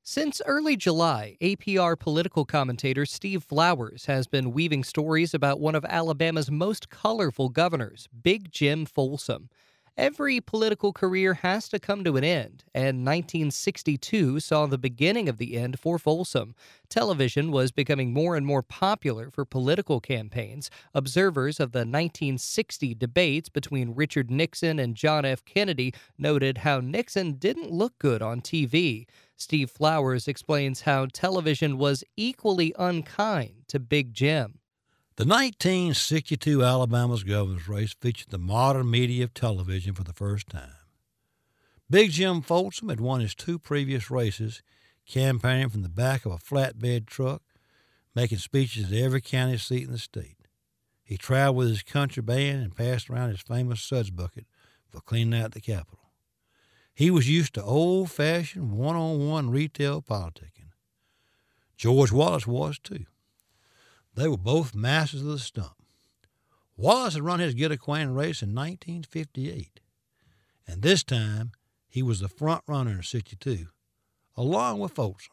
Since early July, APR political commentator Steve Flowers has been weaving stories about one of Alabama's most colorful governors, Big Jim Folsom. Every political career has to come to an end, and 1962 saw the beginning of the end for Folsom. Television was becoming more and more popular for political campaigns. Observers of the 1960 debates between Richard Nixon and John F. Kennedy noted how Nixon didn't look good on TV. Steve Flowers explains how television was equally unkind to Big Jim. The 1962 Alabama's governor's race featured the modern media of television for the first time. Big Jim Folsom had won his two previous races, campaigning from the back of a flatbed truck, making speeches at every county seat in the state. He traveled with his country band and passed around his famous suds bucket for cleaning out the Capitol. He was used to old-fashioned one-on-one retail politicking. George Wallace was, too. They were both masters of the stump. Wallace had run his get-acquainted race in 1958, and this time he was the front runner in 62, along with Folsom.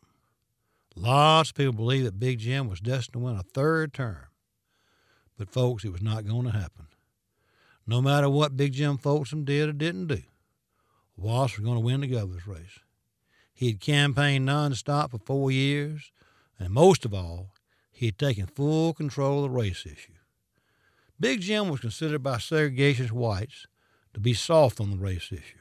Lots of people believed that Big Jim was destined to win a third term, but folks, it was not going to happen. No matter what Big Jim Folsom did or didn't do, Wallace was going to win the governor's race. He had campaigned nonstop for 4 years, and most of all, he had taken full control of the race issue. Big Jim was considered by segregationist whites to be soft on the race issue.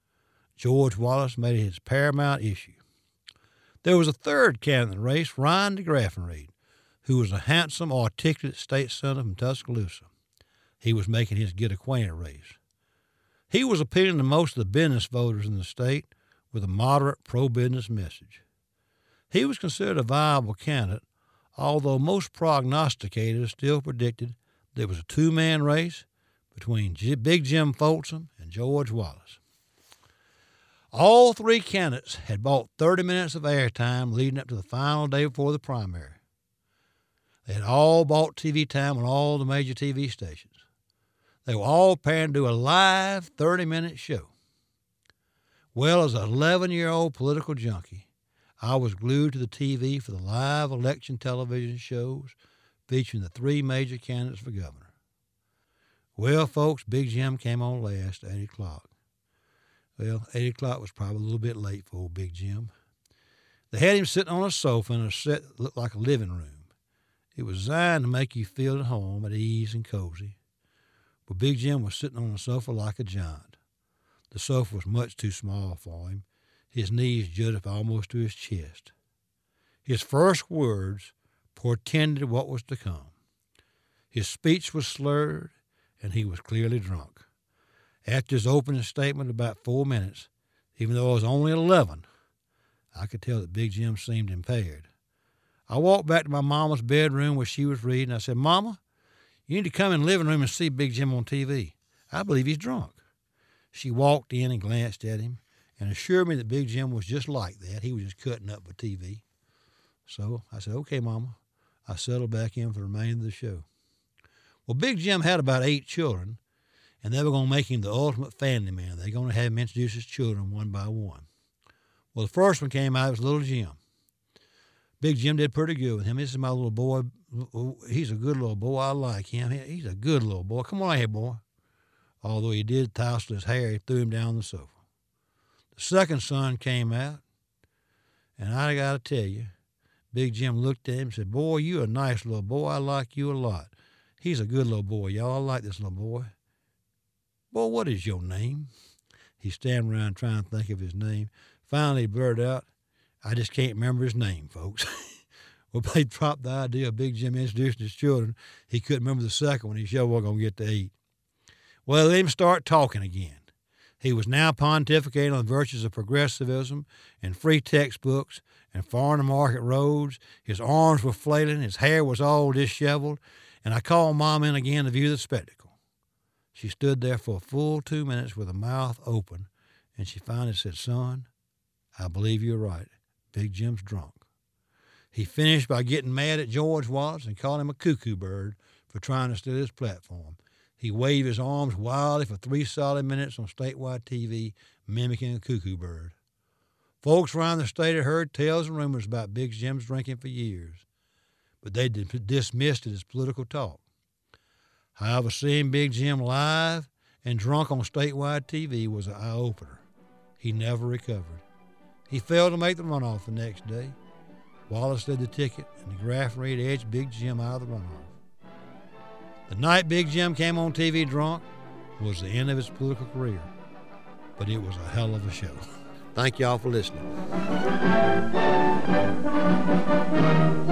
George Wallace made it his paramount issue. There was a third candidate in the race, Ryan de Graffenried, who was a handsome, articulate state senator from Tuscaloosa. He was making his get-acquainted race. He was appealing to most of the business voters in the state with a moderate pro-business message. He was considered a viable candidate, although most prognosticators still predicted there was a two-man race between Big Jim Folsom and George Wallace. All three candidates had bought 30 minutes of airtime leading up to the final day before the primary. They had all bought TV time on all the major TV stations. They were all preparing to do a live 30-minute show. Well, as an 11-year-old political junkie, I was glued to the TV for the live election television shows featuring the three major candidates for governor. Well, folks, Big Jim came on last at 8 o'clock. Well, 8 o'clock was probably a little bit late for old Big Jim. They had him sitting on a sofa in a set that looked like a living room. It was designed to make you feel at home, at ease and cozy. But Big Jim was sitting on the sofa like a giant. The sofa was much too small for him. His knees jutted almost to his chest. His first words portended what was to come. His speech was slurred, and he was clearly drunk. After his opening statement of about 4 minutes, even though it was only 11, I could tell that Big Jim seemed impaired. I walked back to my mama's bedroom where she was reading. I said, "Mama, you need to come in the living room and see Big Jim on TV. I believe he's drunk." She walked in and glanced at him and assured me that Big Jim was just like that. He was just cutting up for TV. So I said, "Okay, Mama." I settled back in for the remainder of the show. Well, Big Jim had about 8 children, and they were going to make him the ultimate family man. They're going to have him introduce his children one by one. Well, the first one came out, it was little Jim. Big Jim did pretty good with him. This is my little boy. He's a good little boy. I like him. He's a good little boy. Come on here, boy. Although he did tousle his hair, he threw him down the sofa. The second son came out, and I got to tell you, Big Jim looked at him and said, "Boy, you a nice little boy. I like you a lot. He's a good little boy, y'all. I like this little boy. Boy, what is your name?" He stamped around trying to think of his name. Finally, he blurted out, "I just can't remember his name, folks." Well, they dropped the idea of Big Jim introducing his children. He couldn't remember the second one. He sure wasn't going to get to 8. Well, they let him start talking again. He was now pontificating on the virtues of progressivism and free textbooks and farm-to-market roads. His arms were flailing. His hair was all disheveled. And I called Mom in again to view the spectacle. She stood there for a full 2 minutes with her mouth open, and she finally said, "Son, I believe you're right. Big Jim's drunk." He finished by getting mad at George Wallace and calling him a cuckoo bird for trying to steal his platform. He waved his arms wildly for 3 solid minutes on statewide TV, mimicking a cuckoo bird. Folks around the state had heard tales and rumors about Big Jim's drinking for years, but they dismissed it as political talk. However, seeing Big Jim live and drunk on statewide TV was an eye-opener. He never recovered. He failed to make the runoff the next day. Wallace led the ticket, and the Grafton Reed edged Big Jim out of the runoff. The night Big Jim came on TV drunk was the end of his political career, but it was a hell of a show. Thank y'all for listening.